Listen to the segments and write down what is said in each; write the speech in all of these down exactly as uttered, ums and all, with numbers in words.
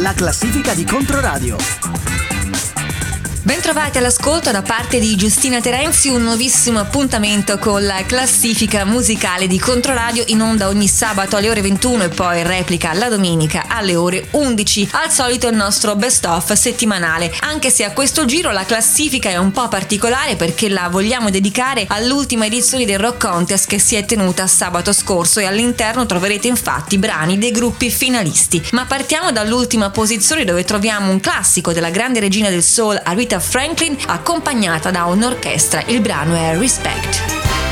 la classifica di Controradio. Bentrovati all'ascolto da parte di Giustina Terenzi, un nuovissimo appuntamento con la classifica musicale di Controradio, in onda ogni sabato alle ore ventuno e poi replica la domenica alle ore undici. Al solito il nostro best of settimanale, anche se a questo giro la classifica è un po' particolare perché la vogliamo dedicare all'ultima edizione del Rock Contest che si è tenuta sabato scorso, e all'interno troverete infatti brani dei gruppi finalisti. Ma partiamo dall'ultima posizione, dove troviamo un classico della grande regina del soul Aretha Franklin, accompagnata da un'orchestra. Il brano è Respect.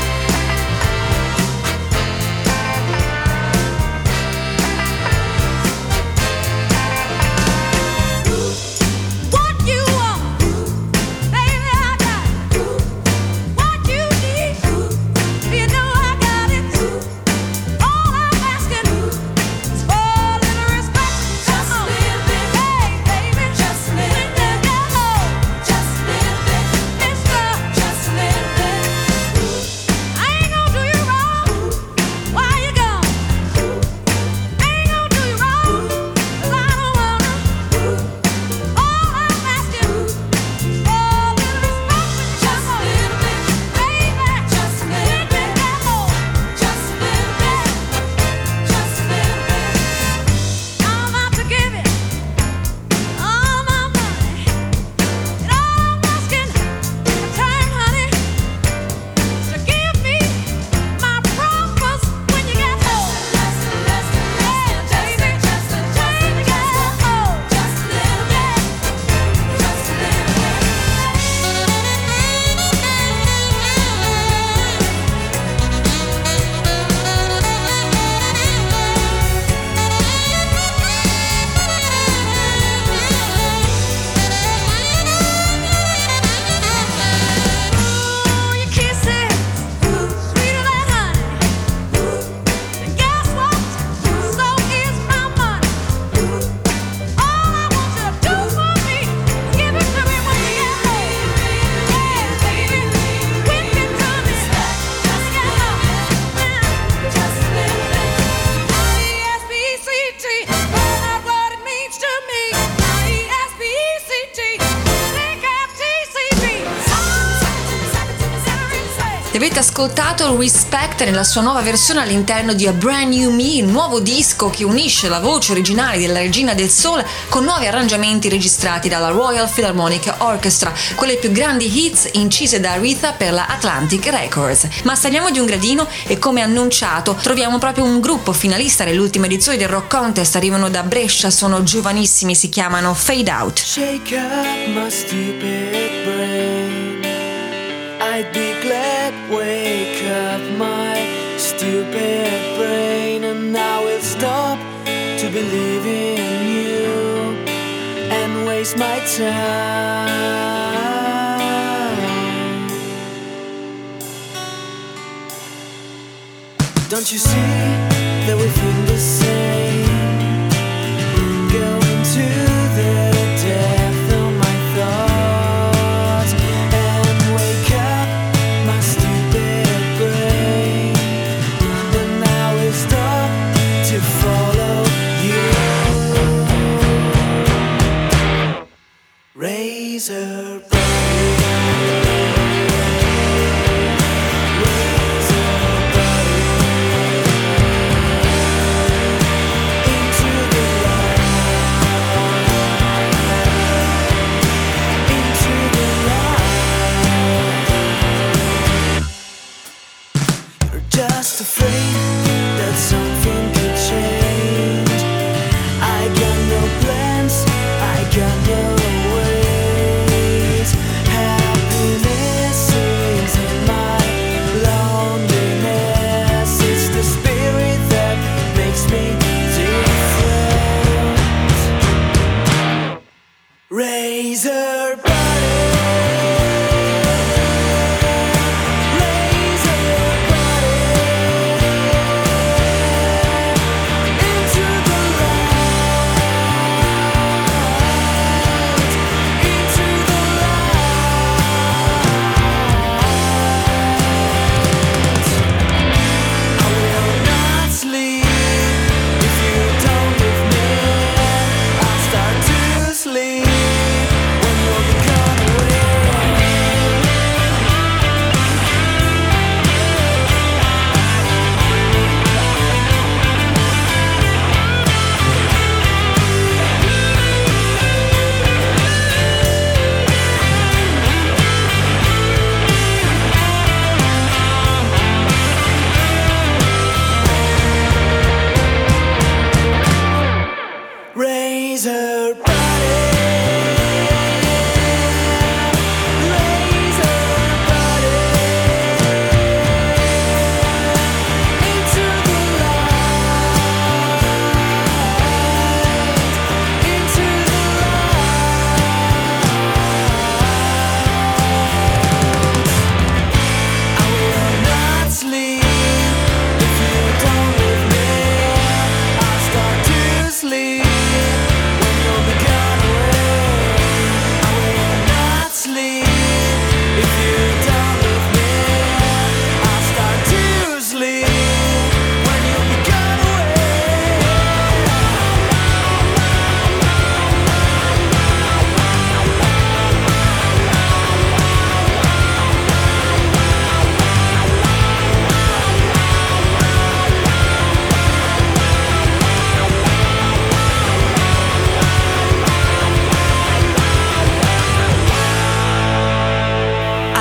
Avete ascoltato Respect nella sua nuova versione all'interno di A Brand New Me, il nuovo disco che unisce la voce originale della regina del soul con nuovi arrangiamenti registrati dalla Royal Philharmonic Orchestra, con le più grandi hits incise da Aretha per la Atlantic Records. Ma saliamo di un gradino e, come annunciato, troviamo proprio un gruppo finalista nell'ultima edizione del Rock Contest. Arrivano da Brescia, sono giovanissimi, si chiamano Fade Out. Shake up my stupid brain, I'd be glad, wake up my stupid brain, and now we'll stop to believe in you and waste my time. Don't you see that we feel the same, going to the depth of my thoughts, and wake up my stupid brain, and now we stop to follow you. Razor just afraid that something could change. I got no plans, I got no ways. Happiness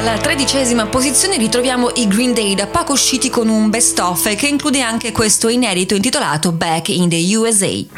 Alla tredicesima posizione ritroviamo i Green Day, da poco usciti con un best of che include anche questo inedito intitolato Back in the U S A.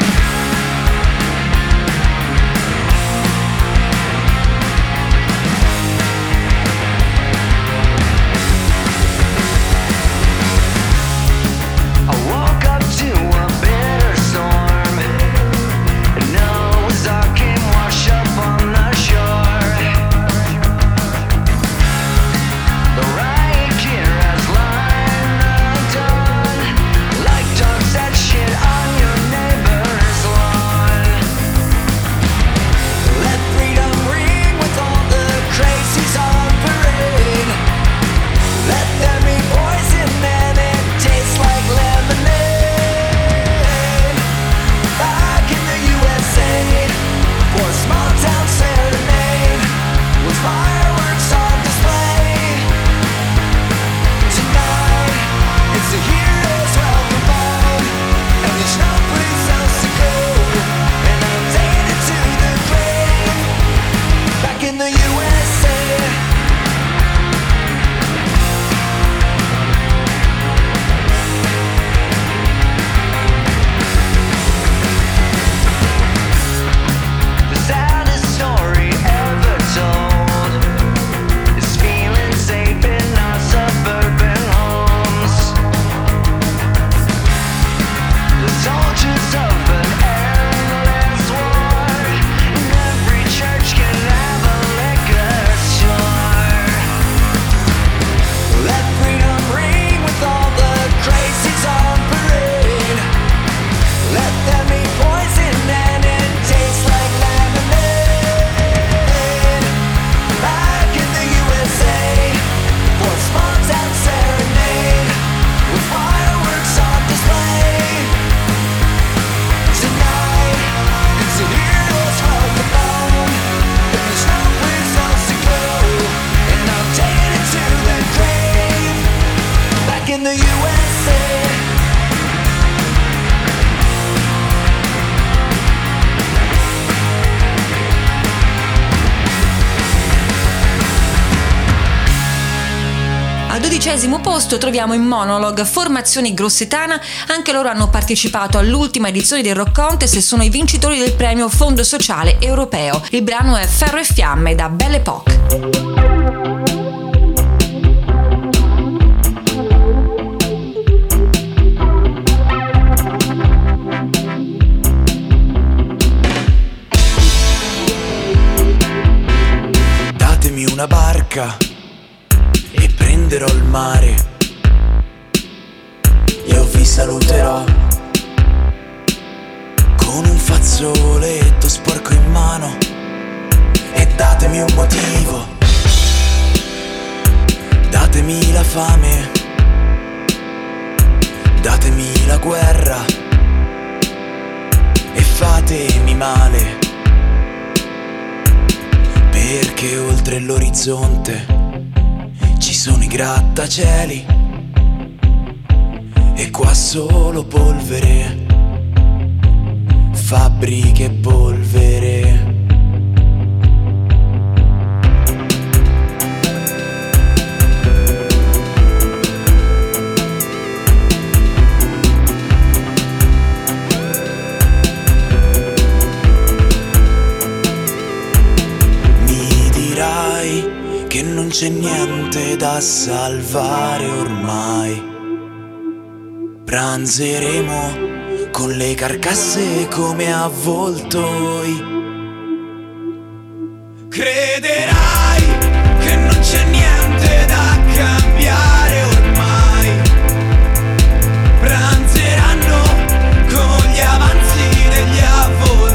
Dodicesimo posto troviamo in Monologue, formazione grossetana, anche loro hanno partecipato all'ultima edizione del Rock Contest e sono i vincitori del premio Fondo Sociale Europeo. Il brano è Ferro e Fiamme da Belle Époque. Datemi una barca e prenderò il mare, io vi saluterò con un fazzoletto sporco in mano e datemi un motivo, datemi la fame, datemi la guerra e fatemi male, perché oltre l'orizzonte ci sono i grattacieli e qua solo polvere, fabbriche e polvere. Mi dirai che non c'è niente da salvare ormai. Pranzeremo con le carcasse come avvoltoi. Crederai che non c'è niente da cambiare ormai. Pranzeranno con gli avanzi degli avvoltoi.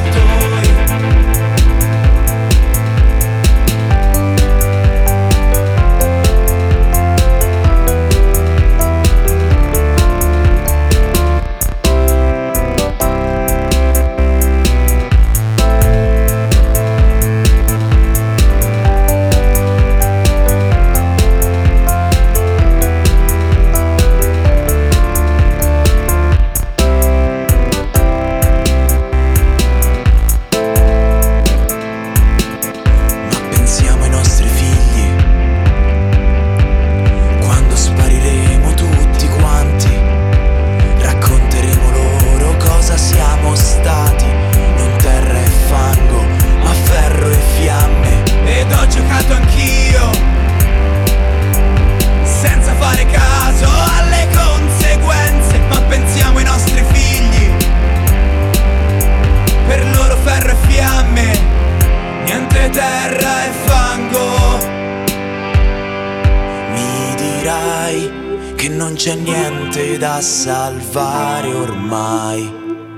non c'è niente da salvare ormai.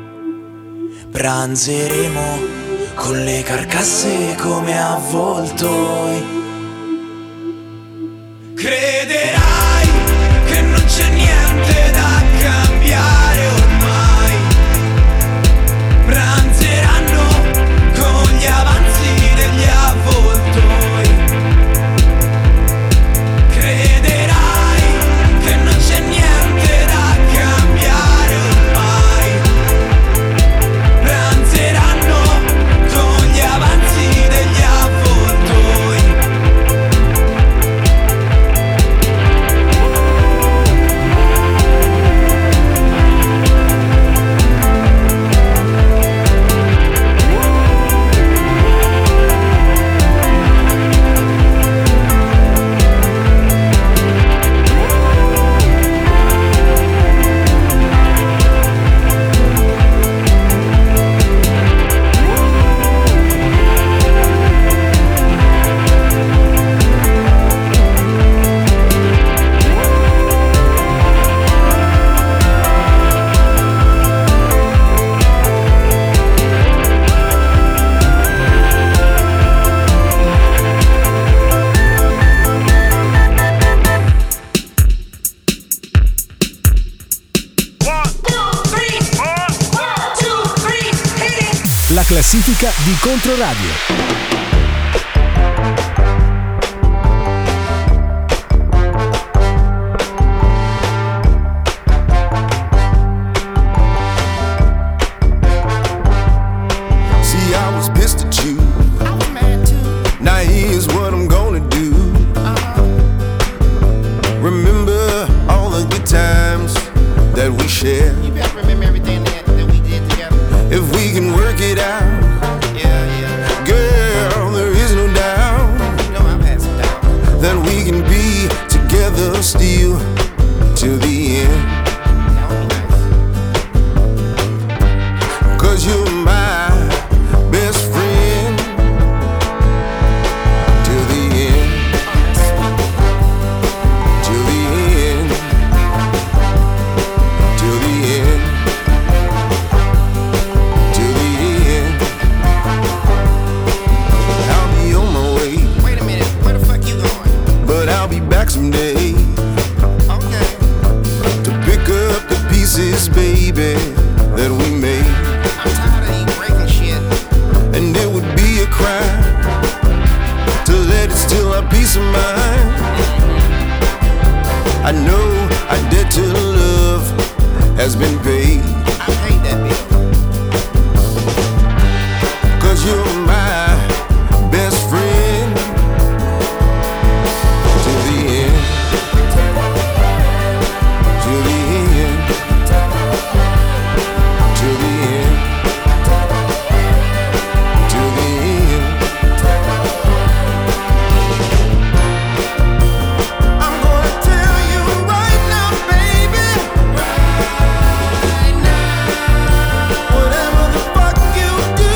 Pranzeremo con le carcasse come avvoltoi. Crederai che non c'è niente da cambiare ormai. Pranzeranno con gli avanzi degli avvoltoi. Crederai che non c'è niente da cambiare ormai. Pranzeranno con gli avanzi degli avvoltoi. La classifica di Controradio. See, I was pissed at you. I was mad too. Now here's what I'm gonna do. Uh-huh. Remember all the good times that we shared. You better remember everything that, that we did together. If we can work it out, yeah, yeah. Girl, there is no doubt. You know I've had some doubt. That we can be together still till the end. That would be nice. Cause you're my best friend till the end. Till the end. Till the end. Till the end. I'll be on my way. Wait a minute, where the fuck you going? But I'll be back someday. Okay. To pick up the pieces, baby, that we made. I'm tired of you breaking shit. And it would be a crime to let it steal our peace of mind. I know our debt to love has been paid. I paid that bill. Cause you're my best friend till the end. Till the end. Till the end. Till the end. I'm gonna tell you right now, baby. Right now. Whatever the fuck you do,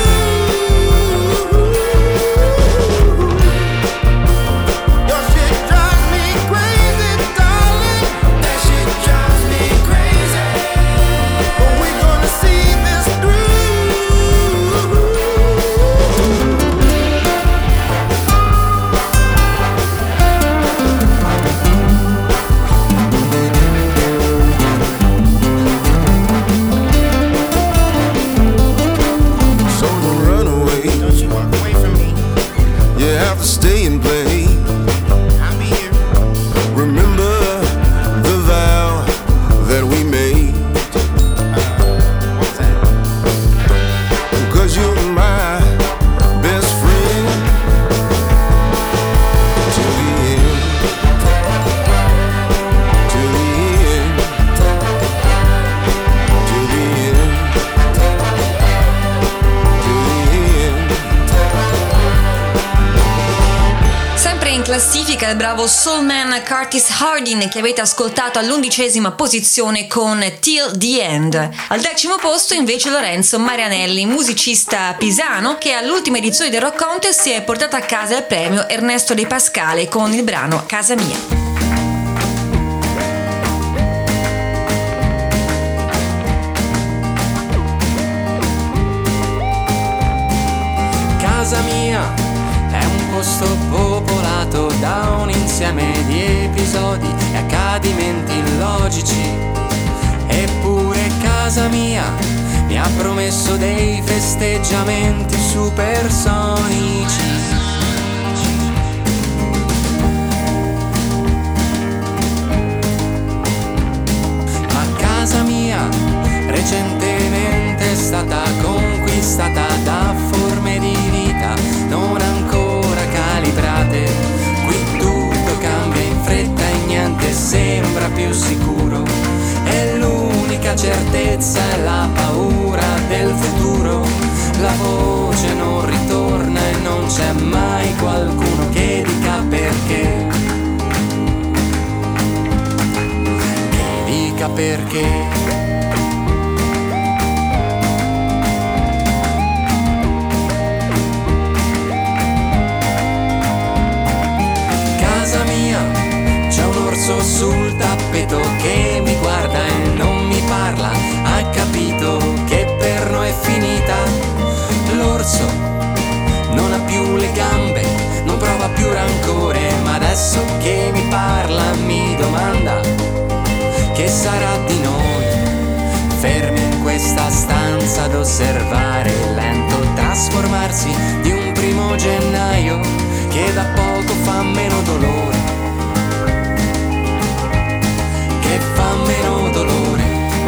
your shit drives me crazy, darling. That shit drives me crazy. But we're gonna see this through. So don't run away. Don't you walk away from me. You have to stay and play. I'll be here. Remember the vow that we made. What's that? Cause you're my best friend till the end. Till the end. Till the end. Till the end. Sempre in classifica il bravo soulman Curtis Hardin, che avete ascoltato all'undicesima posizione con Till the End. Al decimo posto invece Lorenzo Marianelli, musicista pisano, che all'ultima edizione del Rock Contest si è portato a casa il premio Ernesto De Pascale con il brano Casa Mia. insieme di episodi e accadimenti illogici. Eppure casa mia mi ha promesso dei festeggiamenti supersonici. Ma casa mia recentemente è stata conquistata da forme di vita non ancora calibrate. Qui tutto cambia in fretta e niente sembra più sicuro. E l'unica certezza è la paura del futuro. La voce non ritorna e non c'è mai qualcuno che dica perché. Che dica perché. Sul tappeto che mi guarda e non mi parla, ha capito che per noi è finita. L'orso non ha più le gambe, non prova più rancore, ma adesso che mi parla mi domanda che sarà di noi. Fermi in questa stanza ad osservare il lento trasformarsi di un primo gennaio che da poco fa meno dolore. Che fa meno dolore.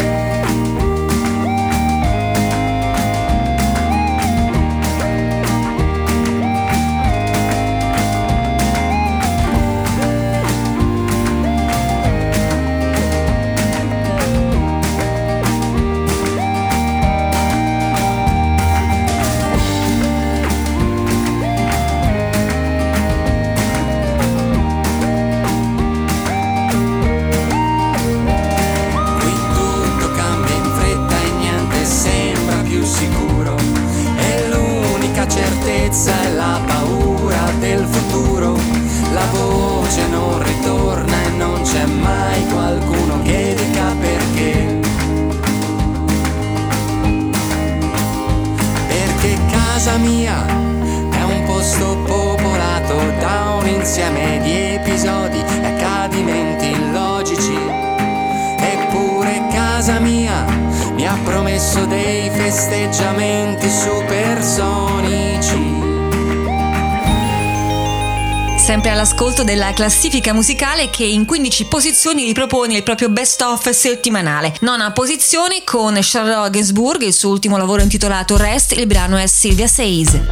È la paura del futuro, la voce non ritorna e non c'è mai qualcuno che dica perché. Perché casa mia è un posto popolato da un insieme di episodi e accadimenti illogici. Eppure casa mia mi ha promesso dei festeggiamenti supersonici. Sempre all'ascolto della classifica musicale che in quindici posizioni ripropone il proprio best of settimanale. Nona posizione con Charlotte Gainsbourg, il suo ultimo lavoro intitolato Rest, il brano è Sylvia Says.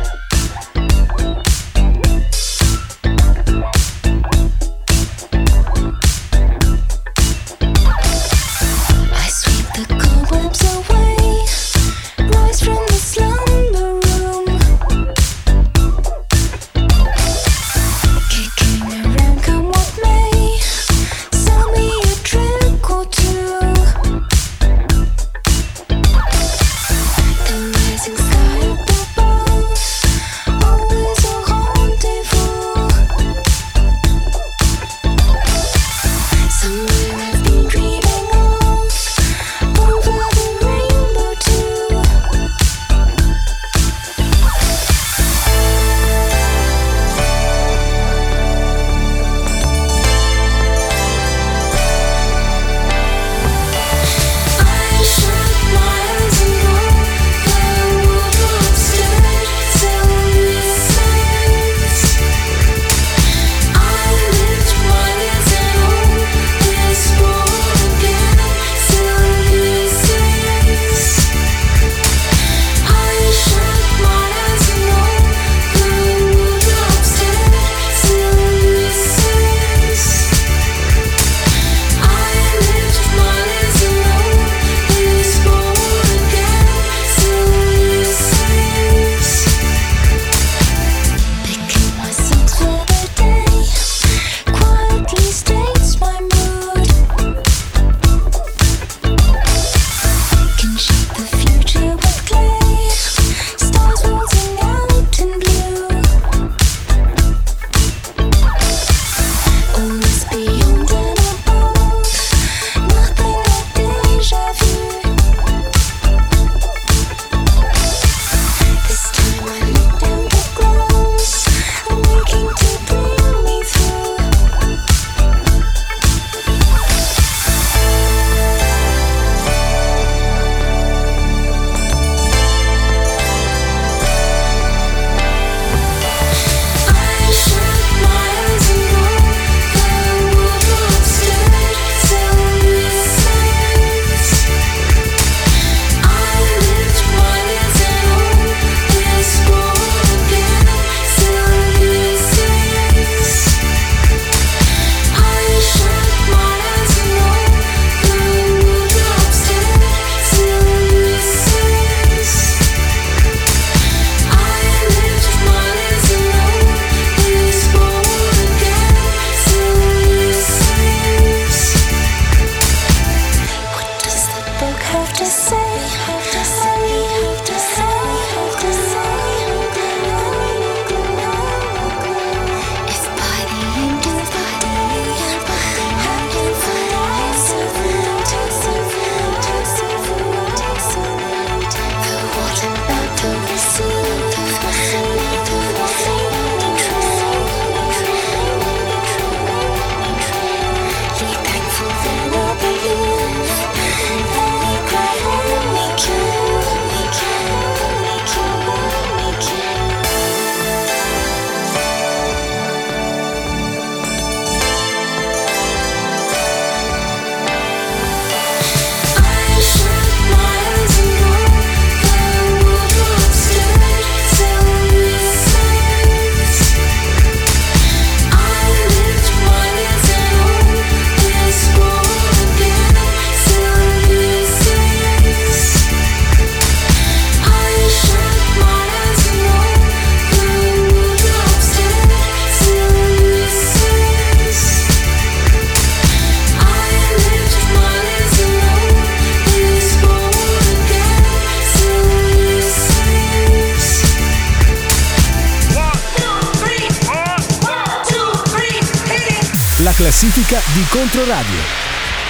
Rising sky above La classifica di Controradio.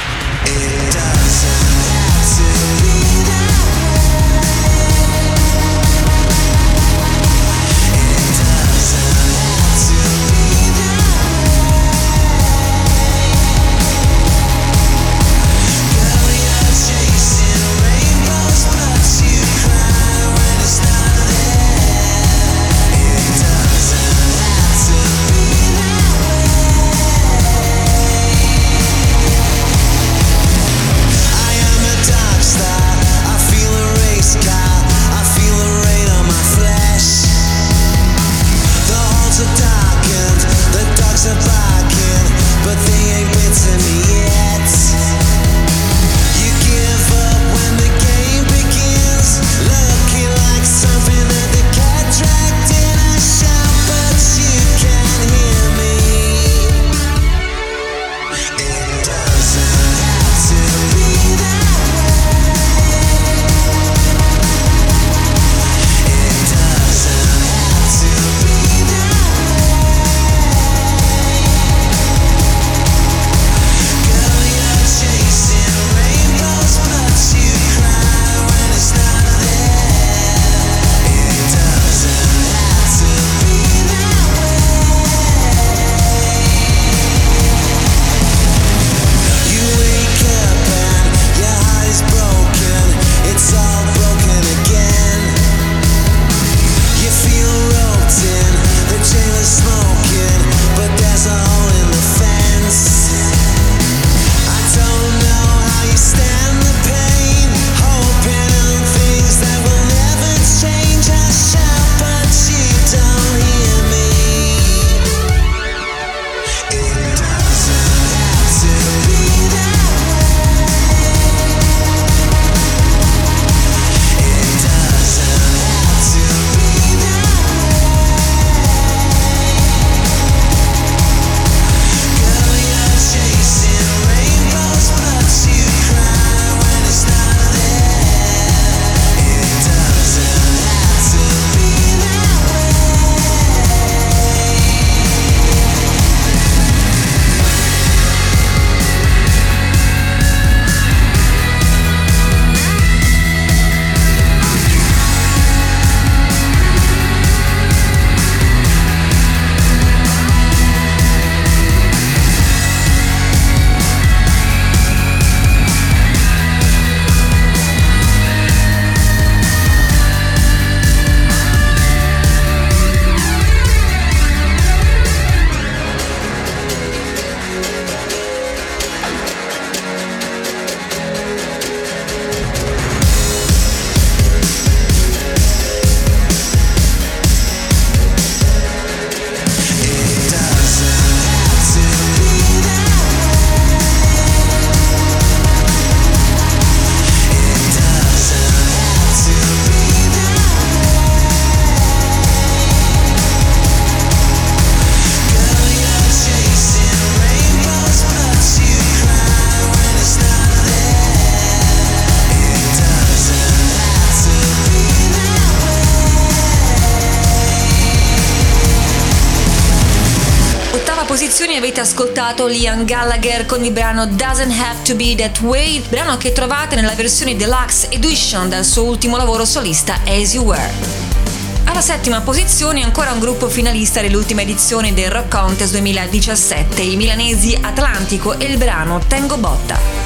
Posizioni avete ascoltato Liam Gallagher con il brano Doesn't Have to Be That Way, brano che trovate nella versione deluxe edition del suo ultimo lavoro solista As You Were. Alla settima posizione ancora un gruppo finalista dell'ultima edizione del Rock Contest duemiladiciassette, i milanesi Atlantico, e il brano Tengo Botta.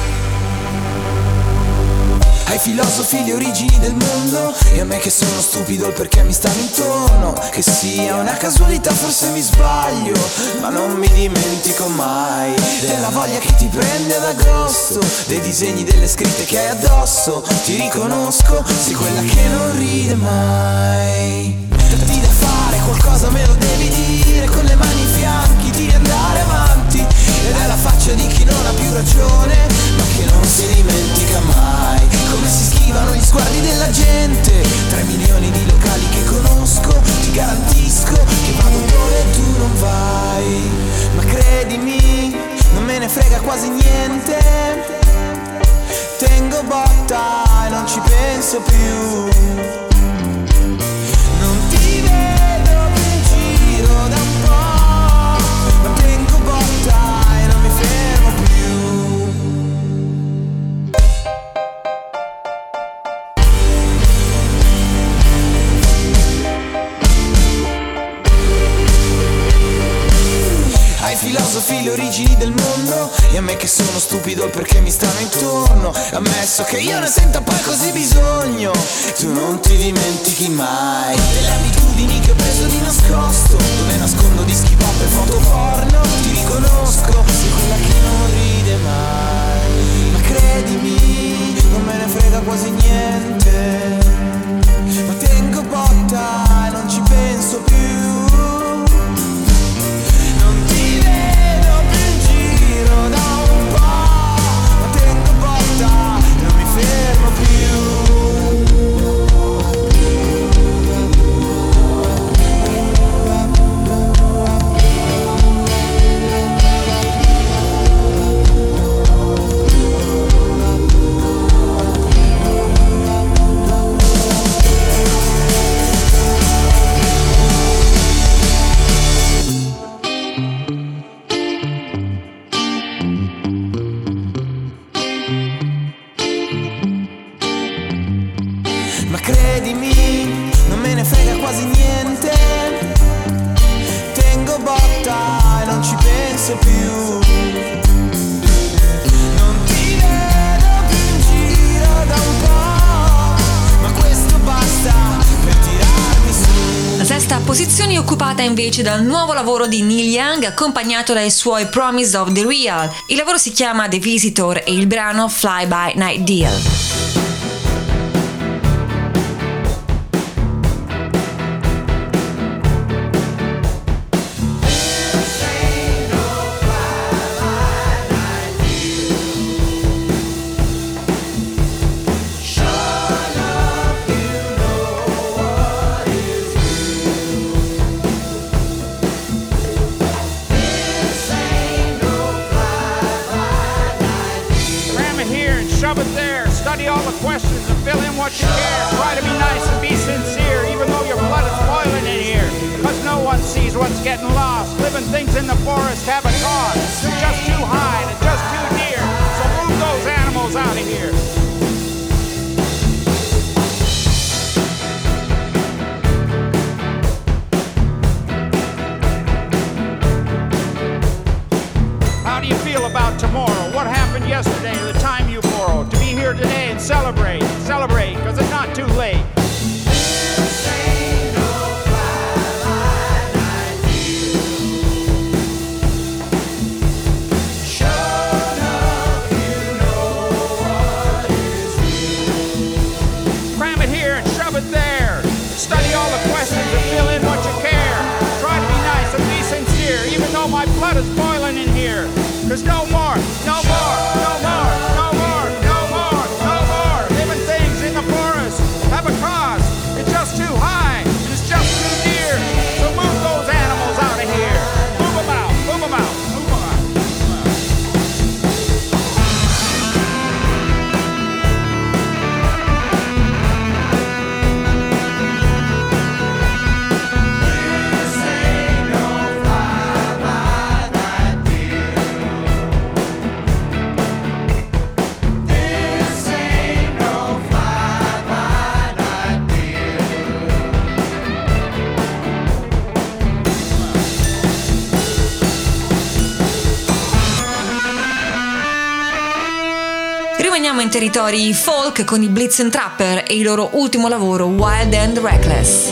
Ai filosofi le origini del mondo e a me che sono stupido il perché mi stanno intorno. Che sia una casualità forse mi sbaglio, ma non mi dimentico mai della voglia che ti prende ad agosto, dei disegni, delle scritte che hai addosso. Ti riconosco, sei quella che non ride mai. Datti da fare, qualcosa me lo devi dire. Con le mani ai fianchi devi andare avanti, ed è la faccia di chi non ha più ragione, ma che non si dimentica mai. Come si schivano gli sguardi della gente, tre milioni di locali che conosco. Ti garantisco che vado dove tu non vai, ma credimi, non me ne frega quasi niente. Tengo botta e non ci penso più. Non ti vedo più in giro da un po', ma tengo botta e filosofi le origini del mondo. E a me che sono stupido il perché mi stanno intorno. Ammesso che io ne senta poi così bisogno. Tu non ti dimentichi mai delle abitudini che ho preso di nascosto, dove nascondo dischi pop e foto porno. Ti riconosco, sei quella che non ride mai. Ma credimi, non me ne frega quasi niente. Ma tengo botta e non ci penso più. Non ti vedo più in giro da un po', ma tengo botta e non mi fermo più. Credimi, non me ne frega quasi niente. Tengo botta e non ci penso più. Non ti vedo più in giro da un po', ma questo basta per tirarmi su. La sesta posizione è occupata invece dal nuovo lavoro di Neil Young, accompagnato dai suoi Promise of the Real. Il lavoro si chiama The Visitor e il brano Fly By Night Deal. Shove it there, study all the questions and fill in what you care. Try to be nice and be sincere, even though your blood is boiling in here. Cause no one sees what's getting lost. Living things in the forest have a cost. They're just too high and just too near. So move those animals out of here. How do you feel about tomorrow? What happened yesterday, the time you borrowed? To be here today and celebrate, celebrate, cause it's not too late. This ain't no fly-by-night deal. Sure enough, you know what is real. Cram it here and shove it there. Study all the questions and fill in what you care. Try to be nice and be sincere, even though my blood is boiling in here. Cause no more, no more, no more, no more, no more, no more. Living things in the forest have a cost. It's just too high, and it's just too near. So move those animals out of here. Move them out, move them out, move them out. This ain't no fly-by-night deal. This ain't no fly-by-night deal. Rimaniamo in territori folk con i Blitz and Trapper e il loro ultimo lavoro Wild and Reckless.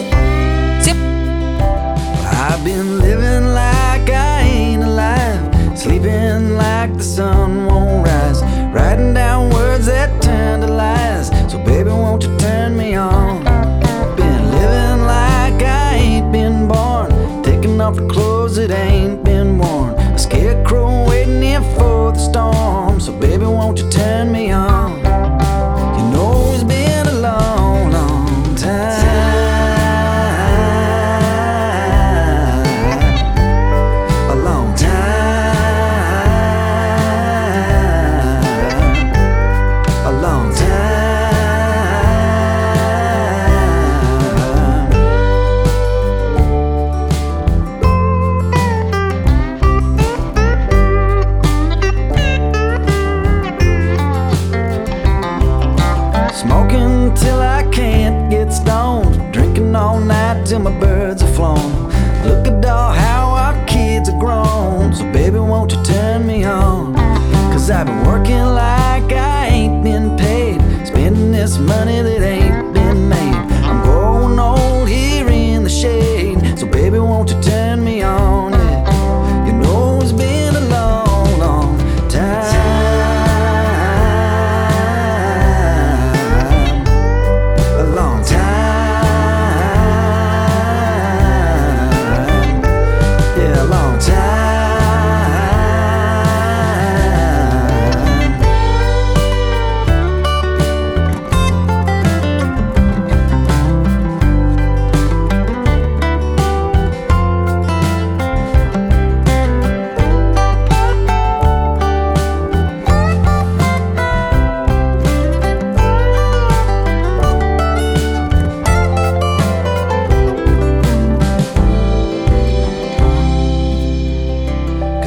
I've been living like I ain't alive, sleeping like the sun won't rise, writing down words that turn to lies. So baby, won't you turn me on? Been living like I ain't been born, taking off the clothes that ain't been worn, a scarecrow waiting here for the storm. So baby, won't you turn me on? You know it's been a long, long time. A long time. A long time.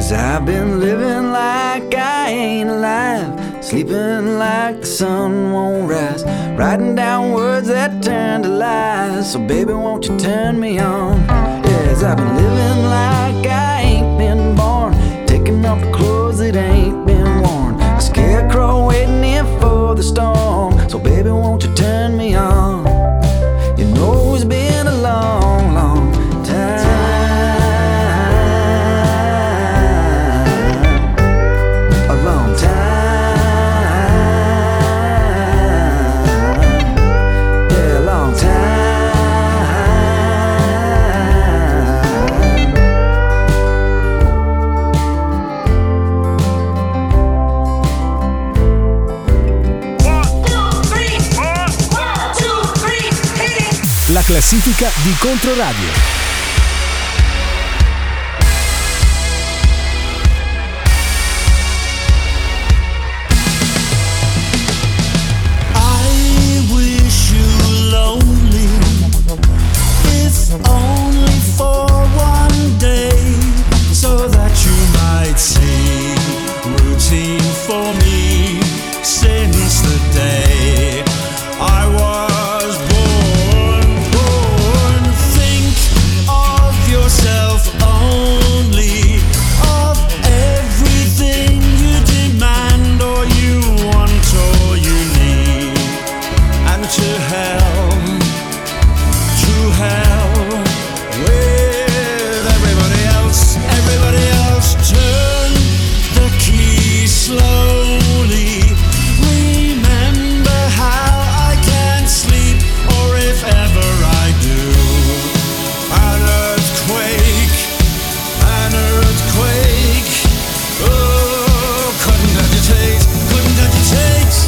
'cause I've been living like I ain't alive, sleeping like the sun won't rise, writing down words that turn to lies. So baby, won't you turn me on? Yes, I've been living like I ain't been born, taking off the clothes that ain't been worn, a scarecrow waiting here for the storm. So baby, won't you turn me on? You know it's been a long, long time, a long time, yeah, a long time. La classifica di Controradio. Only for one day, so that you might see routine for me since the day I was born, born. Think of yourself only, of everything you demand or you want or you need, and to hell, to hell with everybody else, everybody else. Turn the key slowly. Remember how I can't sleep, or if ever I do, an earthquake, an earthquake. Oh, couldn't agitate, couldn't agitate.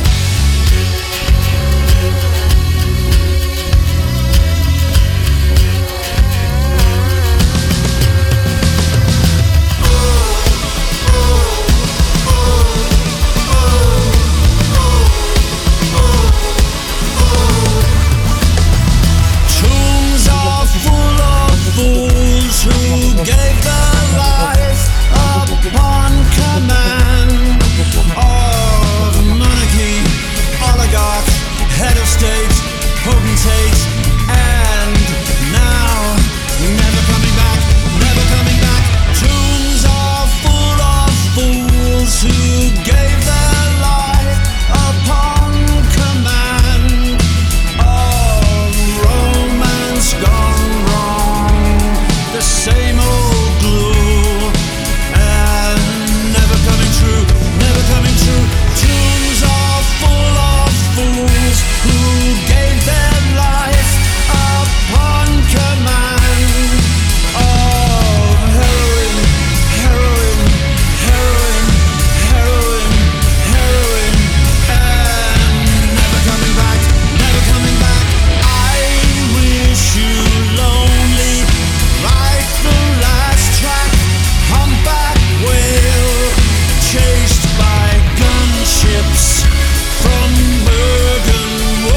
Fools who gave their life upon command of monarchy, oligarch, head of state, potentate, and now never coming back, never coming back. Tombs are full of fools who gave their life upon command of romance gone wrong. The same old glue, and never coming true, never coming true. Tombs are full of fools who gave their life upon command of heroin, heroin, heroin, heroin, heroin, and never coming back, never coming back. I wish you lonely, like the last track, humpback whale, chased by gunships from Bergen.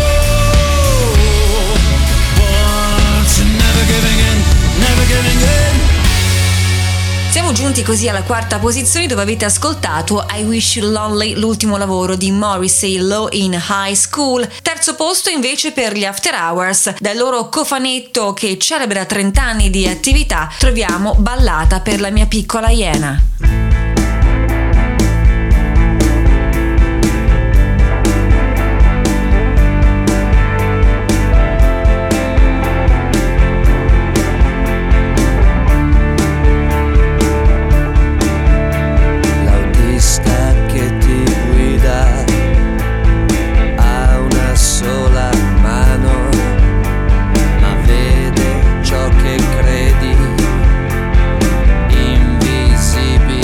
Whoa, but never giving in, never giving in. Siamo giunti così alla quarta posizione, dove avete ascoltato I Wish You Lonely, l'ultimo lavoro di Morrissey, Low in High School. Terzo posto invece per gli After Hours. Dal loro cofanetto che celebra trenta anni di attività troviamo Ballata per la mia piccola iena. L'autista che ti guida ha una sola mano, ma vede ciò che credi, invisibile.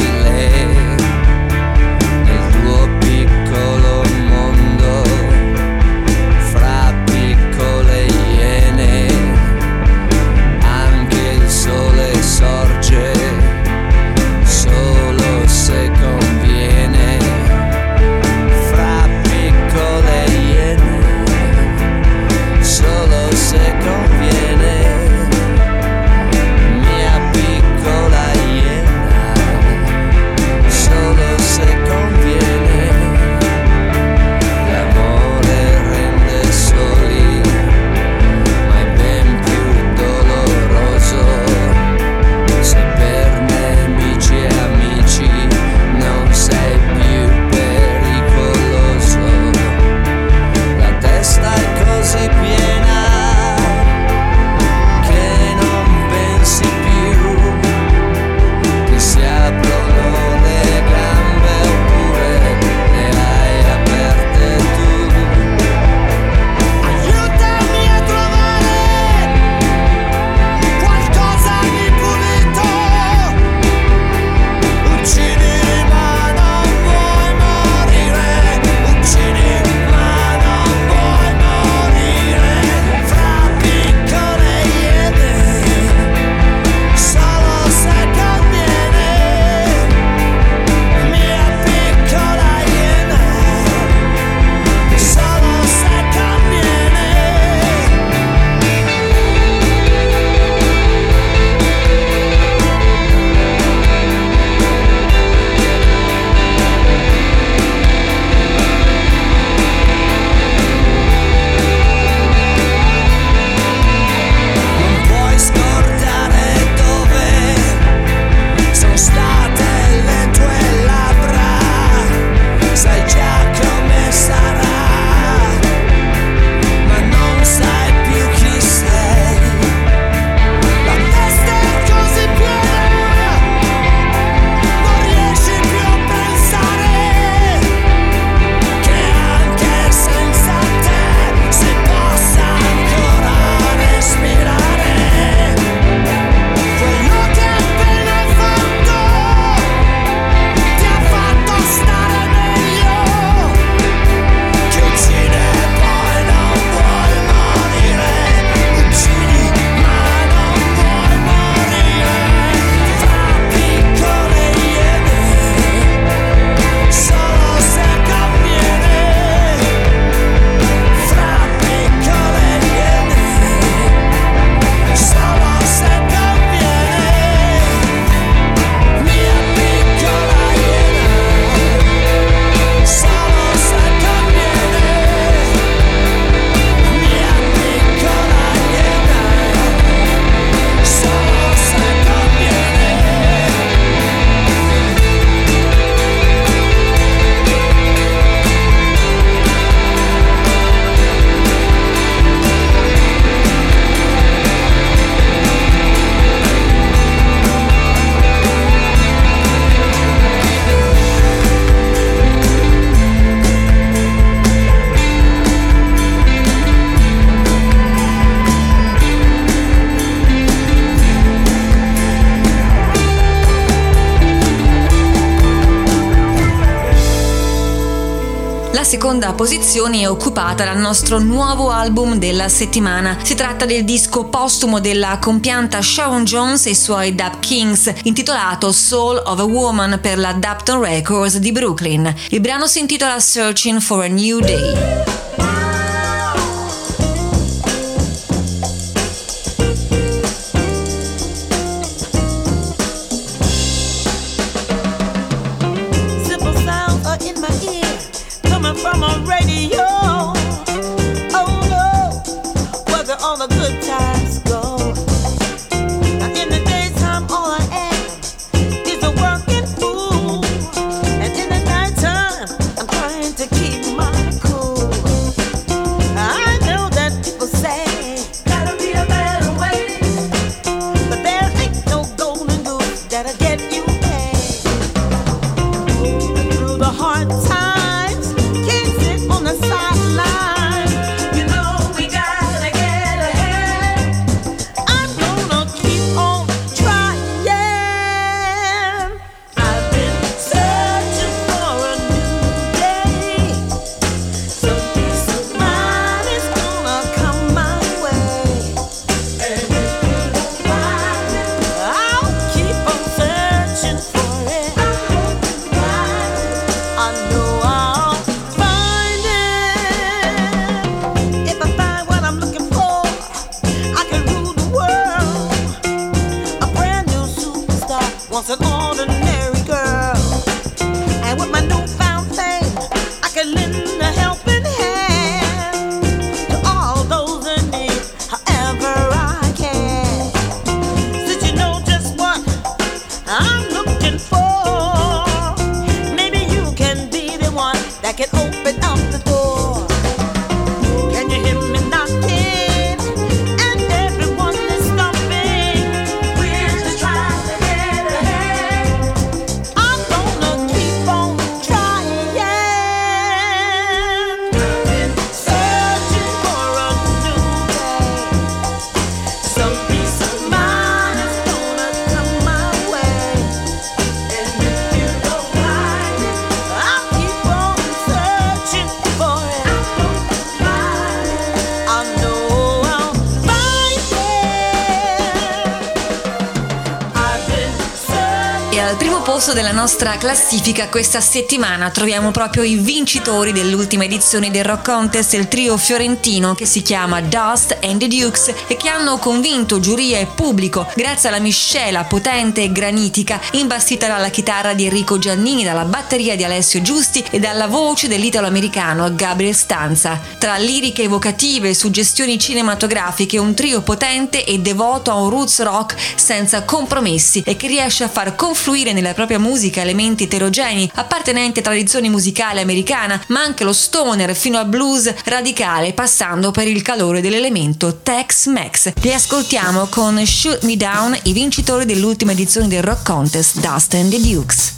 La seconda posizione è occupata dal nostro nuovo album della settimana. Si tratta del disco postumo della compianta Sharon Jones e i suoi Dub Kings, intitolato Soul of a Woman per la Dapton Records di Brooklyn. Il brano si intitola Searching for a New Day. From a radio, oh no, where the, all the good times go. Now in the daytime all I am is a working fool, and in the nighttime I'm trying to keep my cool. I know that people say gotta be a better way, but there ain't no golden goose that'll get you paid. Through the hard times the sideline, you know we gotta get ahead. I'm gonna keep on trying. I've been searching for a new day. Some peace of mind is gonna come my way. And if you don't find it, I'll keep on searching for it. I know I'll once an ordinary girl, and with my newfound fame, I can lend a helping hand to all those in need, however I can. Since you know just what I'm looking for, maybe you can be the one that can open up the door. Can you hear me knocking? And everyone is stopping. We're just trying to get ahead. I'm gonna keep on trying. I've been searching for a new day. Some peace of mind is gonna come my way. And if you don't find it, I'll keep on searching for it. I know I'll find it. I've been searching. E al primo posto della nostra classifica questa settimana troviamo proprio i vincitori dell'ultima edizione del Rock Contest, il trio fiorentino che si chiama Dust and the Dukes e che hanno convinto giuria e pubblico grazie alla miscela potente e granitica imbastita dalla chitarra di Enrico Giannini, dalla batteria di Alessio Giusti e dalla voce dell'italo-americano Gabriel Stanza. Tra liriche evocative e suggestioni cinematografiche, un trio potente e devoto a un roots rock senza compromessi e che riesce a far confluire nella propria musica elementi eterogenei appartenenti a tradizioni musicali americana, ma anche lo stoner fino al blues radicale, passando per il calore dell'elemento Tex-Mex. Li ascoltiamo con Shoot Me Down, i vincitori dell'ultima edizione del Rock Contest, Dust and the Dukes.